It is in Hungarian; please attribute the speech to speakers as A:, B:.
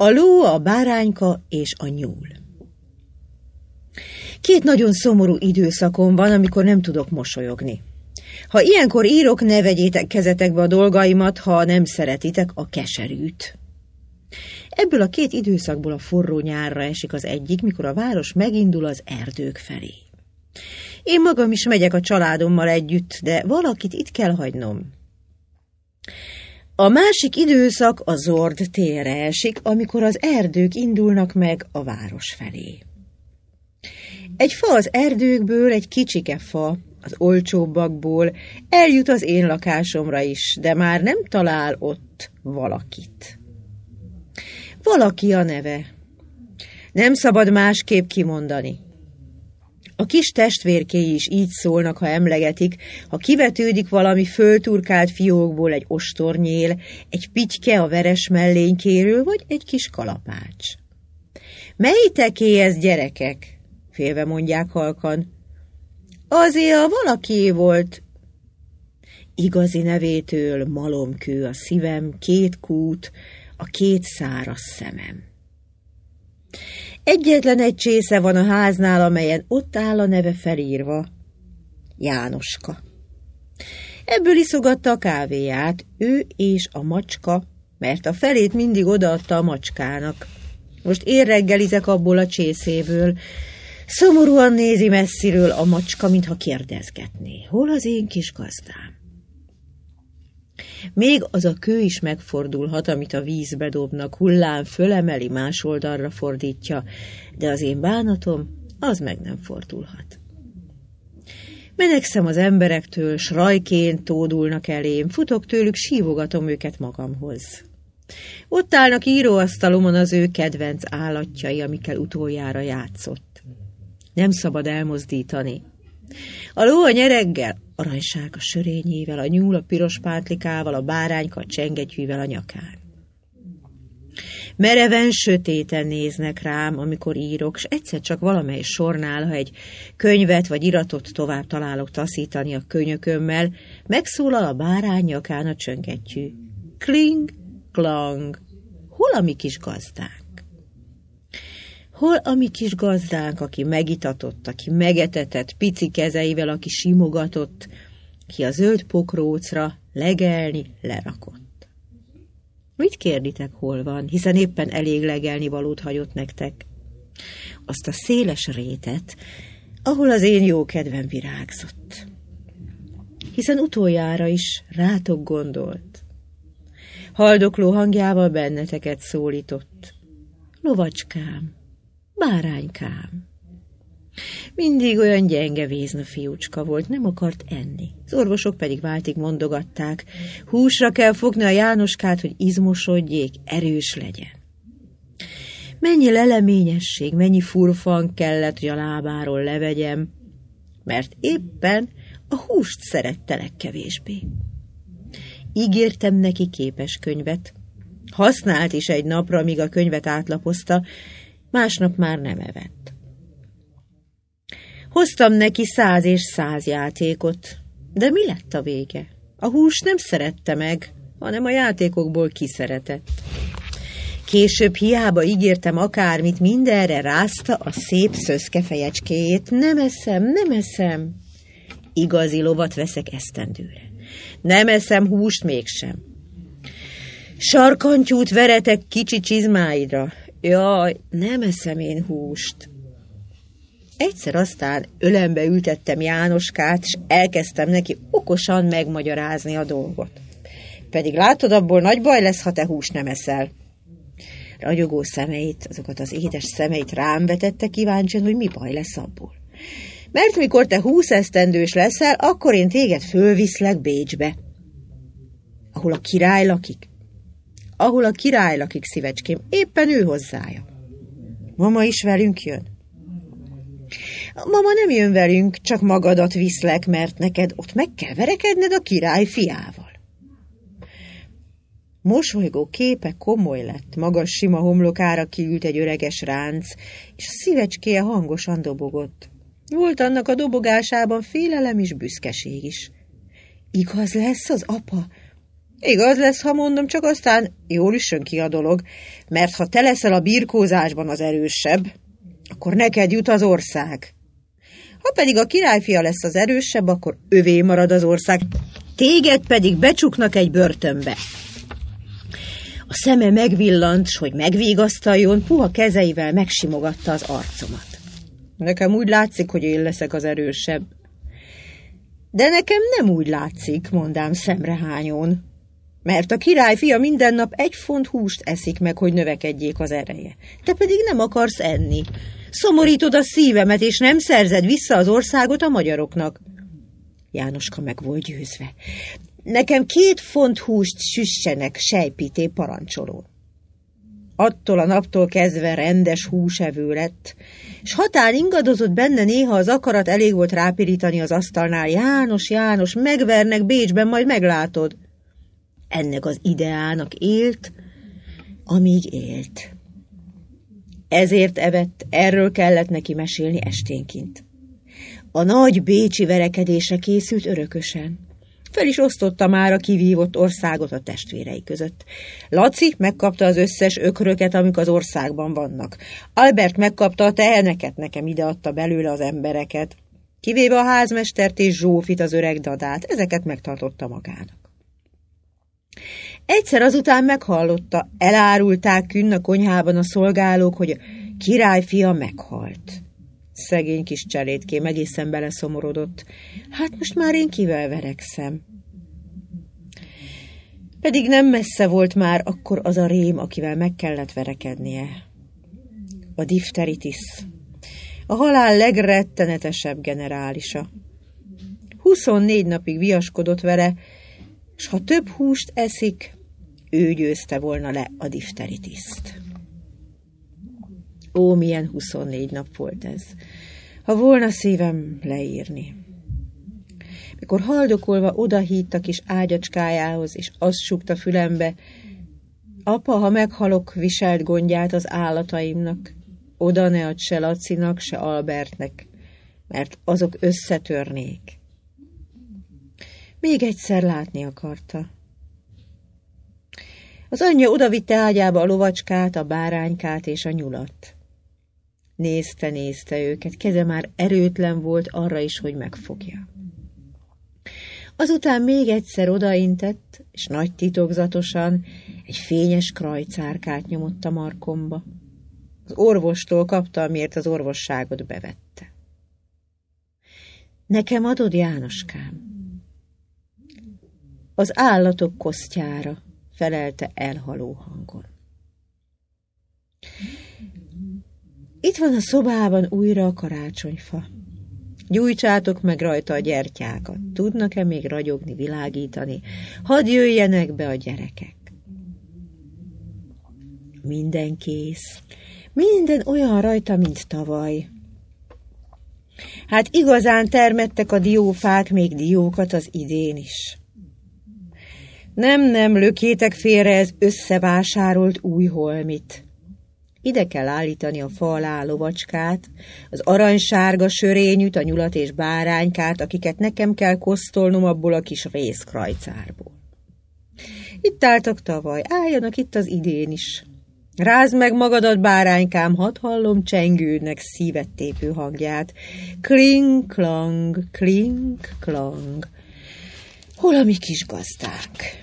A: A ló, a bárányka és a nyúl. Két nagyon szomorú időszakom van, amikor nem tudok mosolyogni. Ha ilyenkor írok, ne vegyétek kezetekbe a dolgaimat, ha nem szeretitek a keserűt. Ebből a két időszakból a forró nyárra esik az egyik, mikor a város megindul az erdők felé. Én magam is megyek a családommal együtt, de valakit itt kell hagynom. A másik időszak a zord térre esik, amikor az erdők indulnak meg a város felé. Egy fa az erdőkből, egy kicsike fa, az olcsóbbakból eljut az én lakásomra is, de már nem talál ott valakit. Valaki a neve. Nem szabad másképp kimondani. A kis testvérkéi is így szólnak, ha emlegetik, ha kivetődik valami fölturkált fiókból egy ostornyél, egy pityke a veres mellénykéről, vagy egy kis kalapács. Melyiteké ez, gyerekek? Félve mondják halkan. Azért a valakié volt. Igazi nevétől malomkő a szívem, két kút, a két száraz szemem. Egyetlen egy csésze van a háznál, amelyen ott áll a neve felírva. Jánoska. Ebből iszogatta a kávéját, ő és a macska, mert a felét mindig odaadta a macskának. Most én reggelizek abból a csészéből. Szomorúan nézi messziről a macska, mintha kérdezgetné. Hol az én kis gazdám? Még az a kő is megfordulhat, amit a vízbe dobnak, hullám fölemeli, más oldalra fordítja, de az én bánatom, az meg nem fordulhat. Menekszem az emberektől, s rajként tódulnak elém, futok tőlük, sívogatom őket magamhoz. Ott állnak íróasztalomon az ő kedvenc állatjai, amikkel utoljára játszott. Nem szabad elmozdítani. A ló a nyereggel, aranysárga sörényével, a nyúl a piros pátlikával, a bárányka a csengetyűvel a nyakán. Mereven, sötéten néznek rám, amikor írok, s egyszer csak valamely sornál, ha egy könyvet vagy iratot tovább találok taszítani a könyökömmel, megszólal a bárány nyakán a csöngettyű. Kling, klang, hol a mi kis gazdánk? Hol a mi kis gazdánk, aki megitatott, aki megetetett, pici kezeivel, aki simogatott, ki a zöld pokrócra legelni lerakott? Mit kérditek, hol van, hiszen éppen elég legelni valót hagyott nektek? Azt a széles rétet, ahol az én jó kedvem virágzott. Hiszen utoljára is rátok gondolt. Haldokló hangjával benneteket szólított. Lovacskám, báránykám. Mindig olyan gyenge vézna fiúcska volt, nem akart enni. Az orvosok pedig váltig mondogatták, húsra kell fogni a Jánoskát, hogy izmosodjék, erős legyen. Mennyi leleményesség, mennyi furfang kellett, hogy a lábáról levegyem, mert éppen a húst szeret legkevésbé. Ígértem neki képeskönyvet. Használt is egy napra, míg a könyvet átlapozta, másnap már nem evett. Hoztam neki 100 és 100 játékot, de mi lett a vége? A húst nem szerette meg, hanem a játékokból kiszeretett. Később hiába ígértem akármit, mindenre rázta a szép szöszke fejecskéjét. Nem eszem, nem eszem. Igazi lovat veszek esztendőre. Nem eszem húst mégsem. Sarkantyút veretek kicsi csizmáidra. Jaj, nem eszem én húst. Egyszer aztán ölembe ültettem Jánoskát, és elkezdtem neki okosan megmagyarázni a dolgot. Pedig látod, abból nagy baj lesz, ha te húst nem eszel. Ragyogó szemeit, azokat az édes szemeit rám vetette kíváncsian, hogy mi baj lesz abból. Mert mikor te 20 esztendős leszel, akkor én téged fölviszlek Bécsbe. Ahol a király lakik? Ahol a király lakik, szívecském, éppen ő hozzája. Mama is velünk jön? Mama nem jön velünk, csak magadat viszlek, mert neked ott meg kell verekedned a király fiával. Mosolygó képe komoly lett, magas sima homlokára kiült egy öreges ránc, és a szívecskéje hangosan dobogott. Volt annak a dobogásában félelem és büszkeség is. Igaz lesz az apa? Igaz lesz, ha mondom, csak aztán jól üssön ki a dolog, mert ha te leszel a birkózásban az erősebb, akkor neked jut az ország. Ha pedig a királyfia lesz az erősebb, akkor övé marad az ország, téged pedig becsuknak egy börtönbe. A szeme megvillant, s hogy megvigasztaljon, puha kezeivel megsimogatta az arcomat. Nekem úgy látszik, hogy én leszek az erősebb. De nekem nem úgy látszik, mondám szemrehányón, mert a királyfia minden nap 1 font húst eszik meg, hogy növekedjék az ereje. Te pedig nem akarsz enni. Szomorítod a szívemet, és nem szerzed vissza az országot a magyaroknak. Jánoska meg volt győzve. Nekem 2 font húst süssenek sejpité parancsoló. Attól a naptól kezdve rendes húsevő lett, s hatán ingadozott benne néha az akarat, elég volt rápirítani az asztalnál. János, János, megvernek Bécsben, majd meglátod. Ennek az ideának élt, amíg élt. Ezért evett, erről kellett neki mesélni esténként. A nagy bécsi verekedésre készült örökösen. Fel is osztotta már a kivívott országot a testvérei között. Laci megkapta az összes ökröket, amik az országban vannak. Albert megkapta a teheneket, nekem ideadta belőle az embereket. Kivéve a házmestert és Zsófit, az öreg dadát, ezeket megtartotta magának. Egyszer azután meghallotta, elárulták künn a konyhában a szolgálók, hogy a királyfia meghalt. Szegény kis cselédkém egészen beleszomorodott. Hát most már én kivel verekszem? Pedig nem messze volt már akkor az a rém, akivel meg kellett verekednie. A difteritis. A halál legrettenetesebb generálisa. 24 napig viaskodott vele, s ha több húst eszik, ő győzte volna le a difteritiszt. Ó, milyen 24 nap volt ez! Ha volna szívem leírni. Mikor haldokolva odahítt a kis ágyacskájához, és azt súgta fülembe, apa, ha meghalok, viselt gondját az állataimnak, oda ne add se Lacinak, se Albertnek, mert azok összetörnék. Még egyszer látni akarta. Az anyja odavitte ágyába a lovacskát, a báránykát és a nyulat. Nézte őket, keze már erőtlen volt arra is, hogy megfogja. Azután még egyszer odaintett, és nagy titokzatosan egy fényes krajcárkát nyomott a markomba. Az orvostól kapta, amiért az orvosságot bevette. Nekem adod, Jánoskám? Az állatok kosztjára, felelte elhaló hangon. Itt van a szobában újra a karácsonyfa. Gyújtsátok meg rajta a gyertyákat. Tudnak-e még ragyogni, világítani? Hadd jöjjenek be a gyerekek. Minden kész. Minden olyan rajta, mint tavaly. Hát igazán termettek a diófák még diókat az idén is. Nem, lökjétek félre ez összevásárolt új holmit. Ide kell állítani a fa alá lovacskát, az aranysárga sörényűt, a nyulat és báránykát, akiket nekem kell kosztolnom abból a kis részkrajcárból. Itt álltak tavaly, álljanak itt az idén is. Rázd meg magadat, báránykám, hadd hallom csengődnek szívet tépő hangját. Kling-klang, kling-klang. Hol a mi kis gazdánk?